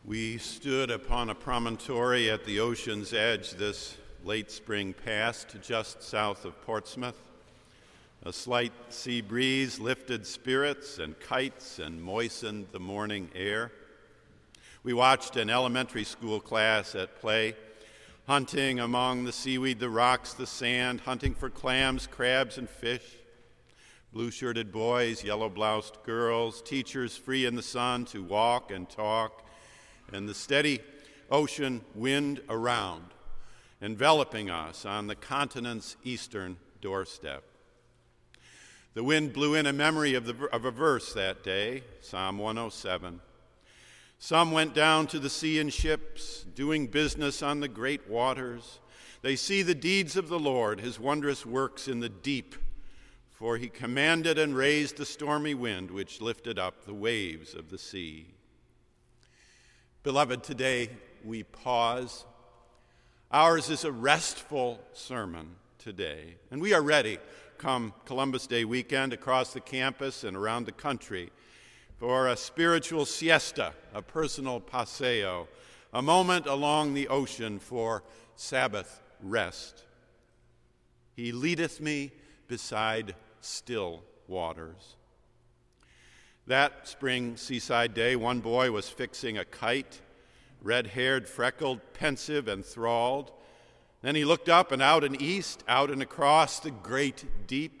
We stood upon a promontory at the ocean's edge this late spring past, just south of Portsmouth. A slight sea breeze lifted spirits and kites and moistened the morning air. We watched an elementary school class at play, hunting among the seaweed, the rocks, the sand, hunting for clams, crabs, and fish. Blue-shirted boys, yellow-bloused girls, teachers free in the sun to walk and talk, and the steady ocean wind around, enveloping us on the continent's eastern doorstep. The wind blew in a memory of a verse that day, Psalm 107. Some went down to the sea in ships, doing business on the great waters. They see the deeds of the Lord, his wondrous works in the deep. For he commanded and raised the stormy wind, which lifted up the waves of the sea. Beloved, today we pause. Ours is a restful sermon today, and we are ready, come Columbus Day weekend, across the campus and around the country, for a spiritual siesta, a personal paseo, a moment along the ocean for Sabbath rest. He leadeth me beside still waters. That spring seaside day, one boy was fixing a kite, red-haired, freckled, pensive, enthralled. Then he looked up and out and east, out and across the great deep.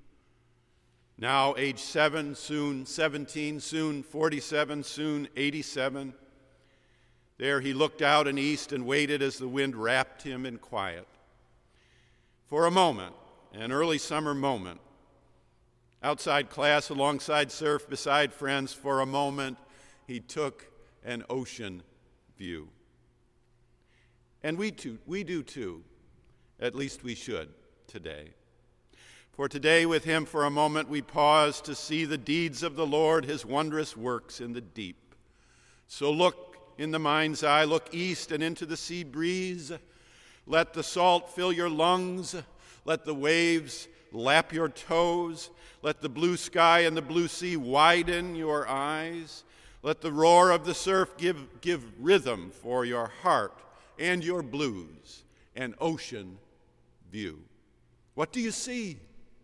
Now age 7, soon 17, soon 47, soon 87. There he looked out and east and waited as the wind wrapped him in quiet. For a moment, an early summer moment, outside class, alongside surf, beside friends, for a moment he took an ocean view. And we do too, at least we should today. For today with him for a moment we pause to see the deeds of the Lord, his wondrous works in the deep. So look in the mind's eye, look east and into the sea breeze. Let the salt fill your lungs, let the waves lap your toes, let the blue sky and the blue sea widen your eyes. Let the roar of the surf give rhythm for your heart and your blues, an ocean view. What do you see?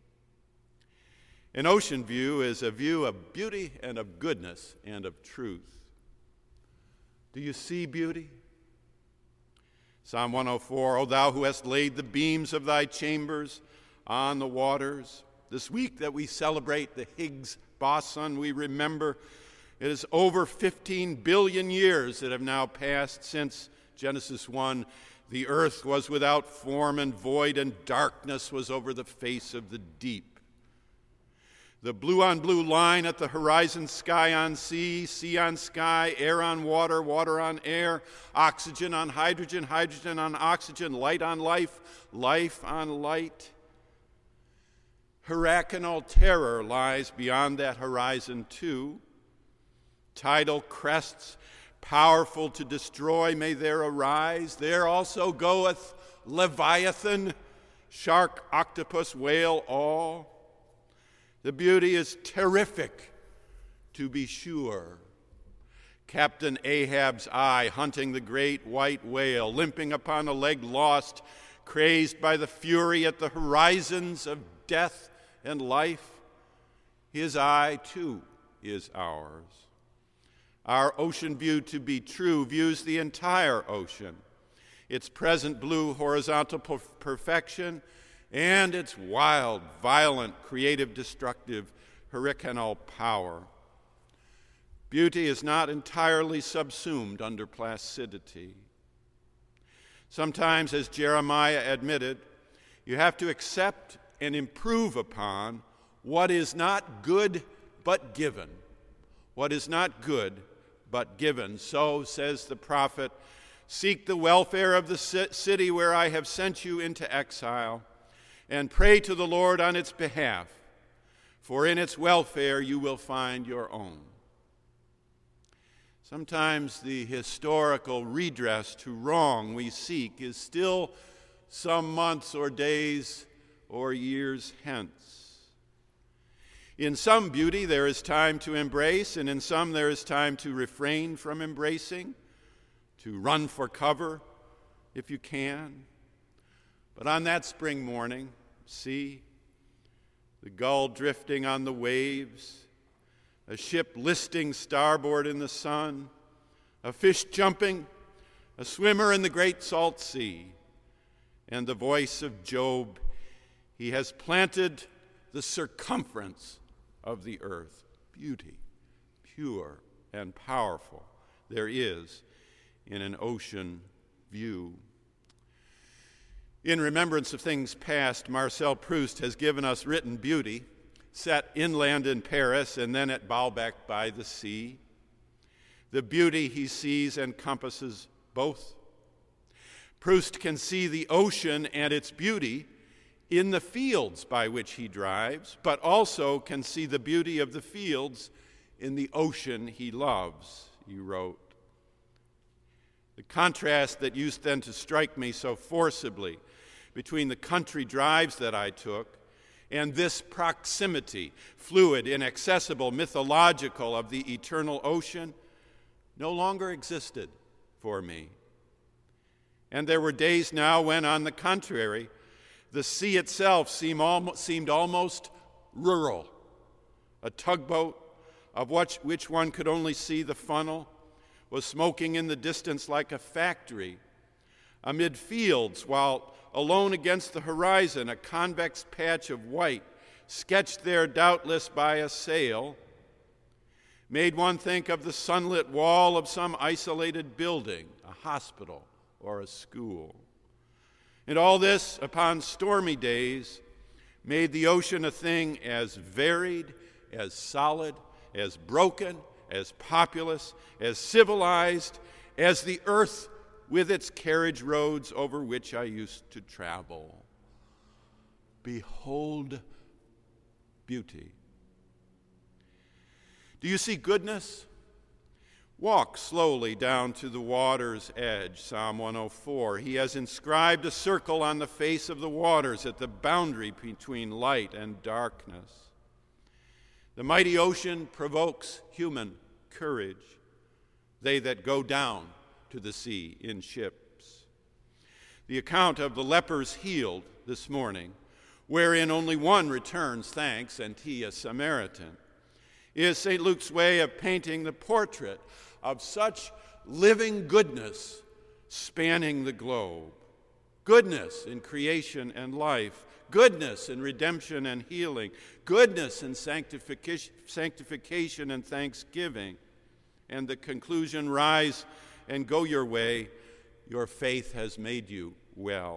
An ocean view is a view of beauty and of goodness and of truth. Do you see beauty? Psalm 104, O thou who hast laid the beams of thy chambers on the waters. This week that we celebrate the Higgs boson, we remember it is over 15 billion years that have now passed since Genesis 1. The earth was without form and void, and darkness was over the face of the deep. The blue on blue line at the horizon, sky on sea, sea on sky, air on water, water on air, oxygen on hydrogen, hydrogen on oxygen, light on life, life on light. Hurricanal terror lies beyond that horizon too. Tidal crests, powerful to destroy, may there arise. There also goeth Leviathan, shark, octopus, whale, all. The beauty is terrific, to be sure. Captain Ahab's eye hunting the great white whale, limping upon a leg lost, crazed by the fury at the horizons of death and life. His eye, too, is ours. Our ocean view, to be true, views the entire ocean, its present blue horizontal perfection, and its wild, violent, creative, destructive, hurricanal power. Beauty is not entirely subsumed under placidity. Sometimes, as Jeremiah admitted, you have to accept and improve upon what is not good but given. What is not good but given. So, says the prophet, seek the welfare of the city where I have sent you into exile, and pray to the Lord on its behalf, for in its welfare you will find your own. Sometimes the historical redress to wrong we seek is still some months or days or years hence. In some beauty there is time to embrace, and in some there is time to refrain from embracing. to run for cover if you can. But on that spring morning, see the gull drifting on the waves, a ship listing starboard in the sun, a fish jumping, a swimmer in the great salt sea, and the voice of Job, he has planted the circumference of the earth. Beauty, pure and powerful, there is in an ocean view. In remembrance of things past, Marcel Proust has given us written beauty, set inland in Paris and then at Baalbek by the sea. The beauty he sees encompasses both. Proust can see the ocean and its beauty in the fields by which he drives, but also can see the beauty of the fields in the ocean he loves, he wrote. The contrast that used then to strike me so forcibly between the country drives that I took and this proximity, fluid, inaccessible, mythological, of the eternal ocean, no longer existed for me. And there were days now when, on the contrary, the sea itself seemed almost rural. A tugboat, of which one could only see the funnel, was smoking in the distance like a factory. Amid fields, while alone against the horizon, a convex patch of white, sketched there doubtless by a sail, made one think of the sunlit wall of some isolated building, a hospital or a school. And all this, upon stormy days, made the ocean a thing as varied, as solid, as broken, as populous, as civilized as the earth with its carriage roads over which I used to travel. Behold beauty. Do you see goodness? Walk slowly down to the water's edge, Psalm 104. He has inscribed a circle on the face of the waters at the boundary between light and darkness. The mighty ocean provokes human courage, they that go down to the sea in ships. The account of the lepers healed this morning, wherein only one returns thanks, and he a Samaritan, is St. Luke's way of painting the portrait of such living goodness spanning the globe. Goodness in creation and life, goodness in redemption and healing, goodness in sanctification and thanksgiving. And the conclusion, rise and go your way, your faith has made you well.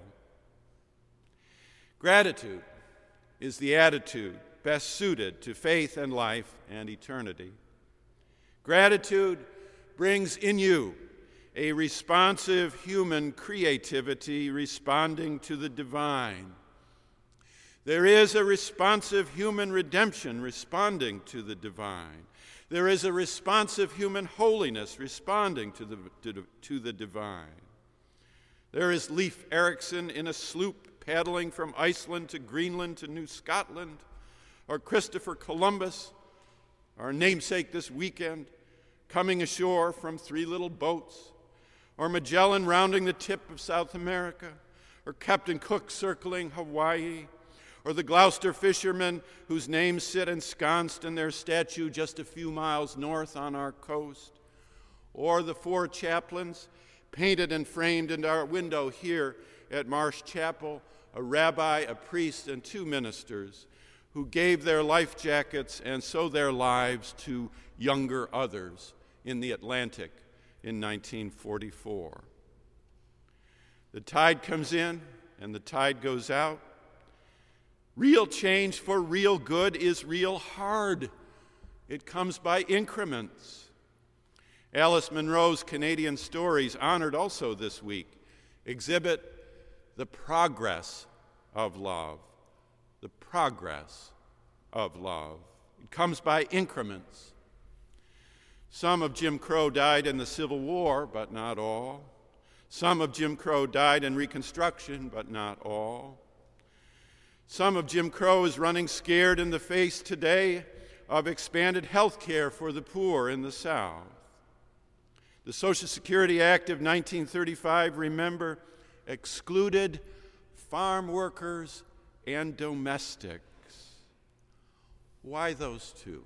Gratitude is the attitude best suited to faith and life and eternity. Gratitude brings in you a responsive human creativity responding to the divine. There is a responsive human redemption responding to the divine. There is a responsive human holiness responding to the divine. There is Leif Erikson in a sloop paddling from Iceland to Greenland to New Scotland, or Christopher Columbus, our namesake this weekend, coming ashore from 3 little boats, or Magellan rounding the tip of South America, or Captain Cook circling Hawaii, or the Gloucester fishermen whose names sit ensconced in their statue just a few miles north on our coast, or the 4 chaplains painted and framed in our window here at Marsh Chapel, a rabbi, a priest, and 2 ministers who gave their life jackets and so their lives to younger others in the Atlantic in 1944. The tide comes in and the tide goes out. Real change for real good is real hard. It comes by increments. Alice Munro's Canadian Stories, honored also this week, exhibit the progress of love. The progress of love. It comes by increments. Some of Jim Crow died in the Civil War, but not all. Some of Jim Crow died in Reconstruction, but not all. Some of Jim Crow is running scared in the face today of expanded health care for the poor in the South. The Social Security Act of 1935, remember, excluded farm workers and domestics. Why those two?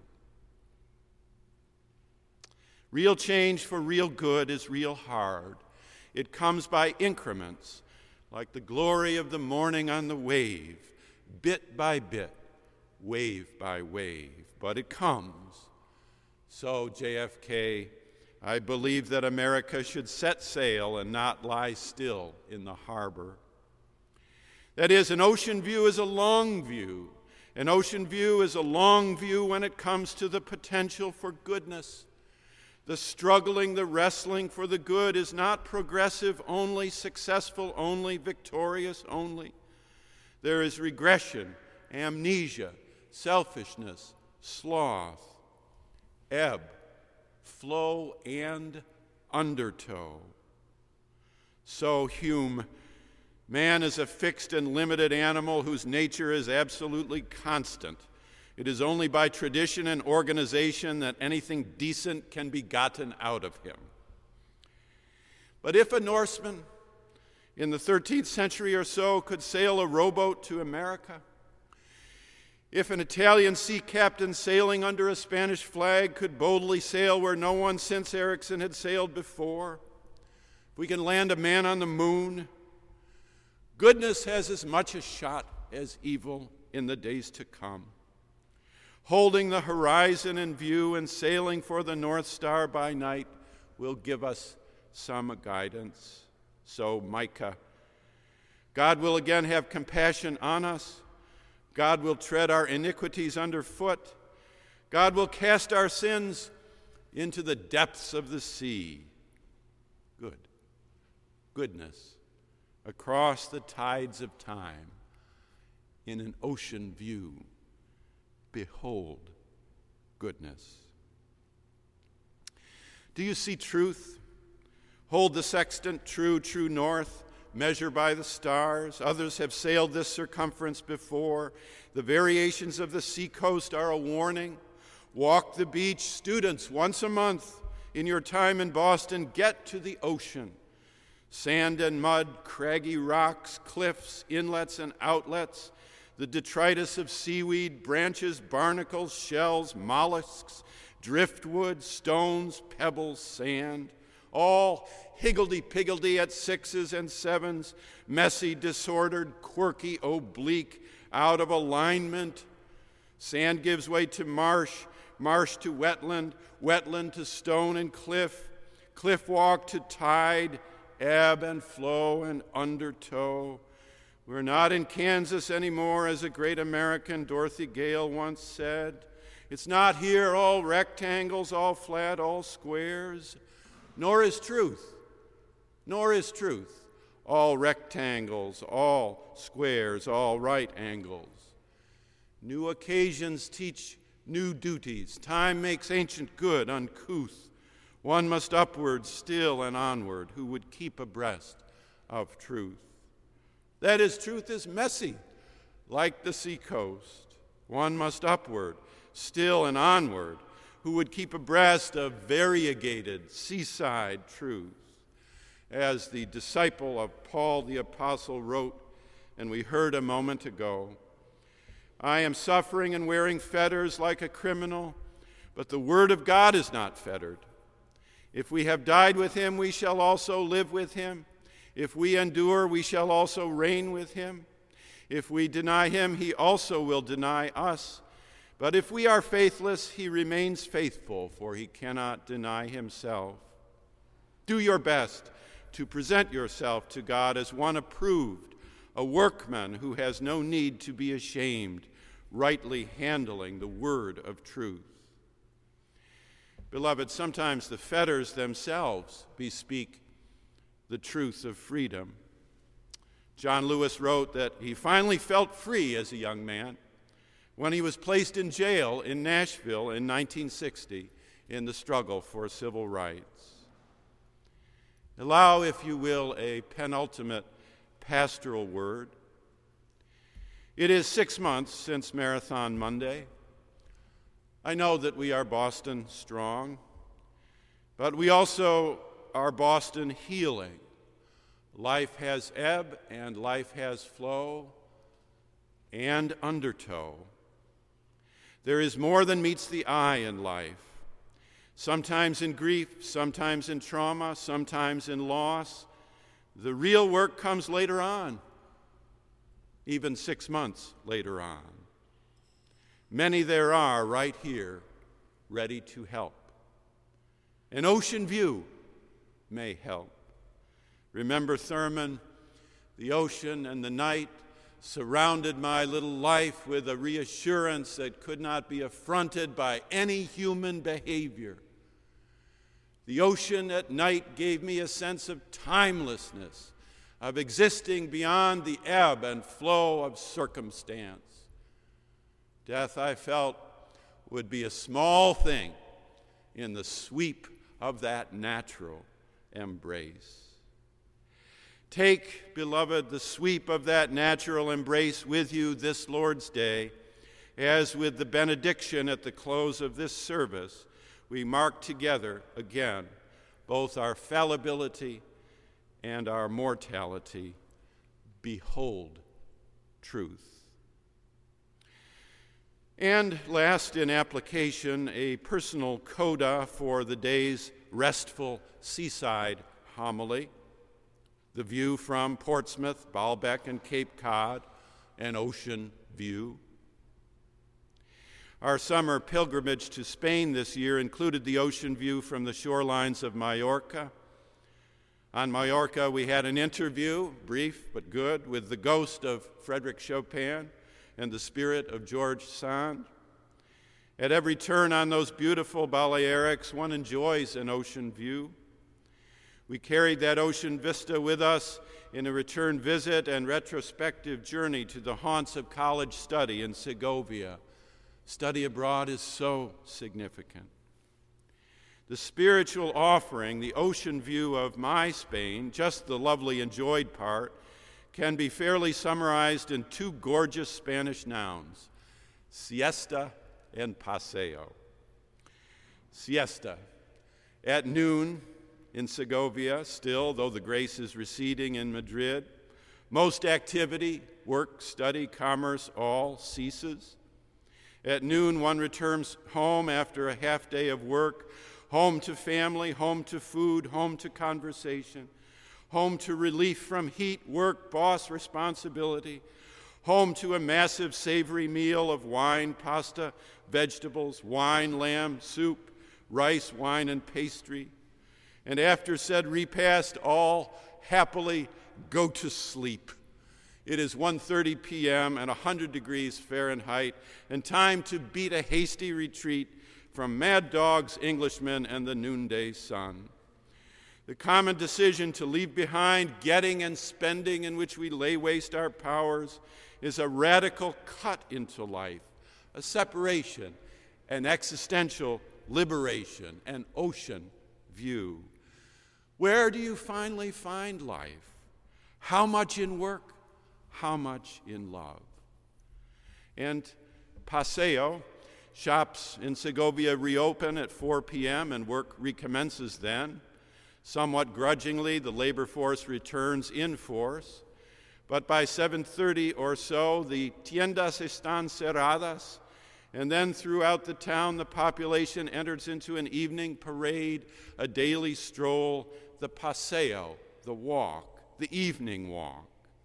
Real change for real good is real hard. It comes by increments, like the glory of the morning on the wave, bit by bit, wave by wave, but it comes. So, JFK, I believe that America should set sail and not lie still in the harbor. That is, an ocean view is a long view. An ocean view is a long view when it comes to the potential for goodness. The struggling, the wrestling for the good is not progressive only, successful only, victorious only. There is regression, amnesia, selfishness, sloth, ebb, flow, and undertow. So Hume, man is a fixed and limited animal whose nature is absolutely constant. It is only by tradition and organization that anything decent can be gotten out of him. But if a Norseman in the 13th century or so could sail a rowboat to America, if an Italian sea captain sailing under a Spanish flag could boldly sail where no one since Erickson had sailed before, if we can land a man on the moon, goodness has as much a shot as evil in the days to come. Holding the horizon in view and sailing for the North Star by night will give us some guidance. So, Micah, God will again have compassion on us. God will tread our iniquities underfoot. God will cast our sins into the depths of the sea. Goodness, across the tides of time, in an ocean view. Behold goodness. Do you see truth? Hold the sextant true north, measure by the stars. Others have sailed this circumference before. The variations of the seacoast are a warning. Walk the beach. Students, once a month in your time in Boston, get to the ocean. Sand and mud, craggy rocks, cliffs, inlets and outlets, the detritus of seaweed, branches, barnacles, shells, mollusks, driftwood, stones, pebbles, sand, all higgledy-piggledy at sixes and sevens, messy, disordered, quirky, oblique, out of alignment. Sand gives way to marsh, marsh to wetland, wetland to stone and cliff, cliff walk to tide, ebb and flow and undertow. We're not in Kansas anymore, as a great American, Dorothy Gale, once said. It's not here all rectangles, all flat, all squares. Nor is truth all rectangles, all squares, all right angles. New occasions teach new duties. Time makes ancient good uncouth. One must upward still and onward, who would keep abreast of truth. That is, truth is messy, like the seacoast. One must upward, still and onward, who would keep abreast of variegated seaside truth. As the disciple of Paul the Apostle wrote, and we heard a moment ago, I am suffering and wearing fetters like a criminal, but the word of God is not fettered. If we have died with him, we shall also live with him. If we endure, we shall also reign with him. If we deny him, he also will deny us. But if we are faithless, he remains faithful, for he cannot deny himself. Do your best to present yourself to God as one approved, a workman who has no need to be ashamed, rightly handling the word of truth. Beloved, sometimes the fetters themselves bespeak the truth of freedom. John Lewis wrote that he finally felt free as a young man when he was placed in jail in Nashville in 1960 in the struggle for civil rights. Allow, if you will, a penultimate pastoral word. It is 6 months since Marathon Monday. I know that we are Boston strong, but we also our Boston healing. Life has ebb and life has flow and undertow. There is more than meets the eye in life. Sometimes in grief, sometimes in trauma, sometimes in loss. The real work comes later on, even 6 months later on. Many there are right here, ready to help. An ocean view may help. Remember Thurman, the ocean and the night surrounded my little life with a reassurance that could not be affronted by any human behavior. The ocean at night gave me a sense of timelessness, of existing beyond the ebb and flow of circumstance. Death, I felt, would be a small thing in the sweep of that natural embrace. Take, beloved, the sweep of that natural embrace with you this Lord's Day, as with the benediction at the close of this service, we mark together again both our fallibility and our mortality. Behold truth. And last in application, a personal coda for the day's restful seaside homily. The view from Portsmouth, Baalbek, and Cape Cod, an ocean view. Our summer pilgrimage to Spain this year included the ocean view from the shorelines of Mallorca. On Mallorca, we had an interview, brief but good, with the ghost of Frédéric Chopin and the spirit of George Sand. At every turn on those beautiful Balearics, one enjoys an ocean view. We carried that ocean vista with us in a return visit and retrospective journey to the haunts of college study in Segovia. Study abroad is so significant. The spiritual offering, the ocean view of my Spain, just the lovely enjoyed part, can be fairly summarized in two gorgeous Spanish nouns, siesta and paseo. Siesta. At noon in Segovia, still, though the grace is receding in Madrid, most activity, work, study, commerce, all ceases. At noon, one returns home after a half day of work, home to family, home to food, home to conversation, home to relief from heat, work, boss, responsibility, home to a massive savory meal of wine, pasta, vegetables, wine, lamb, soup, rice, wine, and pastry. And after said repast, all happily go to sleep. It is 1:30 p.m. and 100 degrees Fahrenheit, and time to beat a hasty retreat from mad dogs, Englishmen, and the noonday sun. The common decision to leave behind getting and spending in which we lay waste our powers is a radical cut into life, a separation, an existential liberation, an ocean view. Where do you finally find life? How much in work? How much in love? And paseo, shops in Segovia reopen at 4 p.m. and work recommences then. Somewhat grudgingly, the labor force returns in force. But by 7:30 or so, the tiendas están cerradas, and then throughout the town, the population enters into an evening parade, a daily stroll, the paseo, the walk, the evening walk.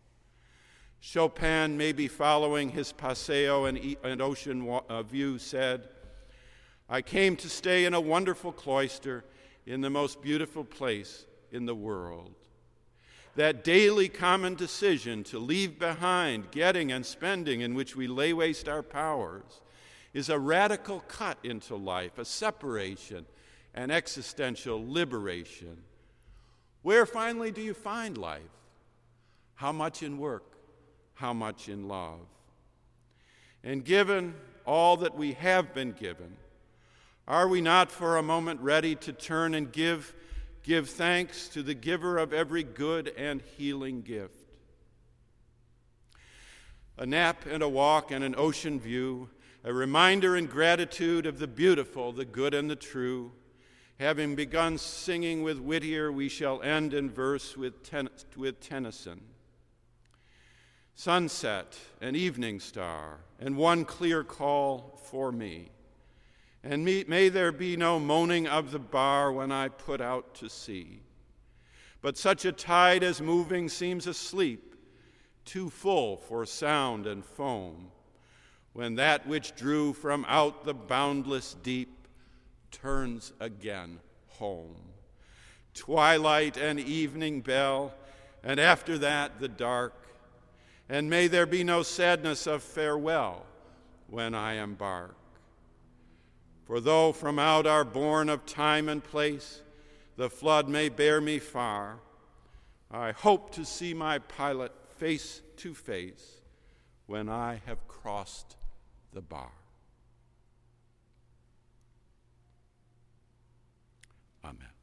Chopin, maybe following his paseo and ocean view, said, "I came to stay in a wonderful cloister in the most beautiful place in the world." That daily common decision to leave behind getting and spending in which we lay waste our powers is a radical cut into life, a separation, an existential liberation. Where finally do you find life? How much in work? How much in love? And given all that we have been given, are we not for a moment ready to turn and give thanks to the giver of every good and healing gift? A nap and a walk and an ocean view, a reminder and gratitude of the beautiful, the good, and the true, Having begun singing with Whittier, we shall end in verse with Tennyson. Sunset and evening star, and one clear call for me. And may there be no moaning of the bar when I put out to sea. But such a tide as moving seems asleep, too full for sound and foam, when that which drew from out the boundless deep turns again home. Twilight and evening bell, and after that the dark, and may there be no sadness of farewell when I embark. For though from out our bourne of time and place the flood may bear me far, I hope to see my pilot face to face when I have crossed the bar. Amen.